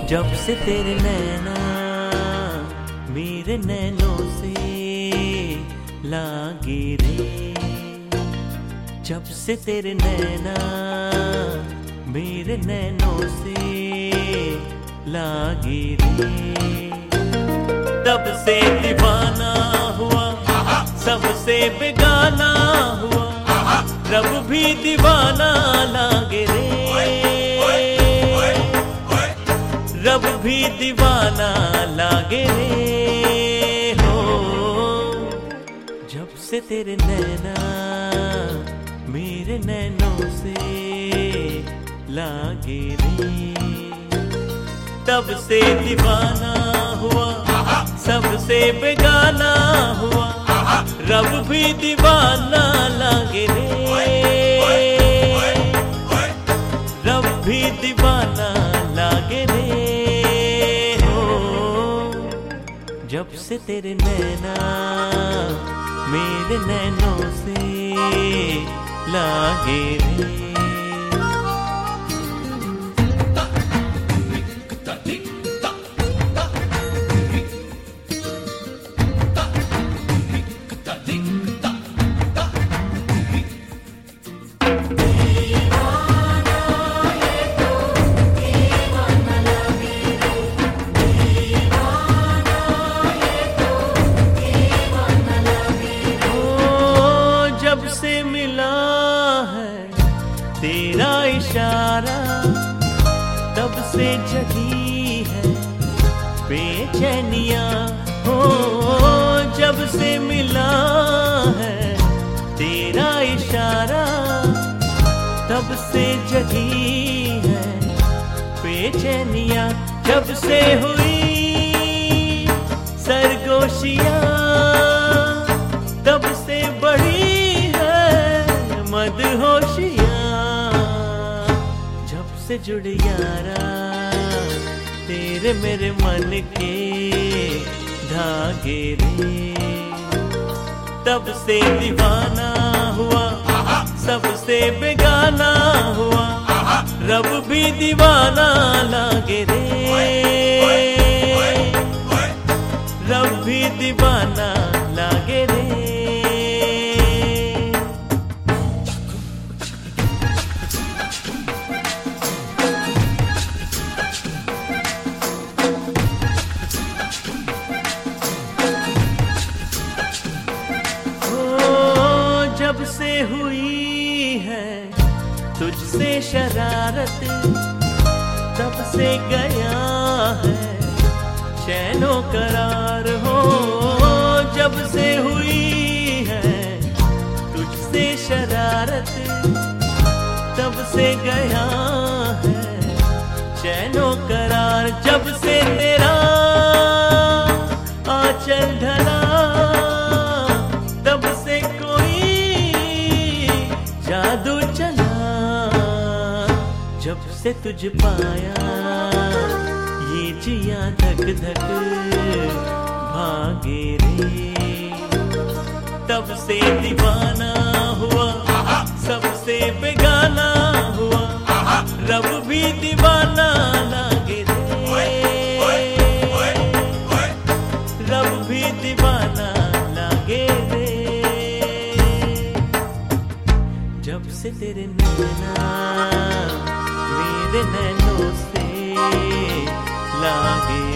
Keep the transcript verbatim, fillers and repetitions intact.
जब से तेरे नैना मेरे नैनों से लागे रे, जब से तेरे नैना मेरे नैनों से लागे रे, तब से दीवाना हुआ सबसे बेगाना हुआ, रब भी दीवाना लागे रे, रब भी दीवाना लागे रे हो। जब से तेरे नैना मेरे नैनों से लागे रे, तब से दीवाना हुआ सबसे बेगाना हुआ, रब भी दीवाना लागे रे, रब भी दीवाना लागे रे हो। जब से तेरे नैना मेरे नैनों से लागे रे। तेरा इशारा तब से जगी है बेचैनिया हो, जब से मिला है तेरा इशारा तब से जगी है बेचैनिया, जब से हुई सरगोशियां तब से बढ़ी है मदहोशियां, से जुड़ यारा तेरे मेरे मन के धागे रे, तब से दीवाना हुआ सबसे बेगाना हुआ, रब भी दीवाना लागे रे, रब भी दीवाना लागे रे। जब से हुई है तुझसे शरारत तब से गया है चैनो करार हो, जब से हुई है तुझसे शरारत तब से गया है चैनो करार, जब से तेरा आंचल ढला तब से जादू चला, जब से तुझ पाया ये जिया धक धक भागे रे, तब से दीवाना हुआ सबसे बेगाना हुआ, रब भी दीवाना लागे रे, रब भी दीवाना लागे रे। जब से तेरे नैना मेरे नैनों से लागे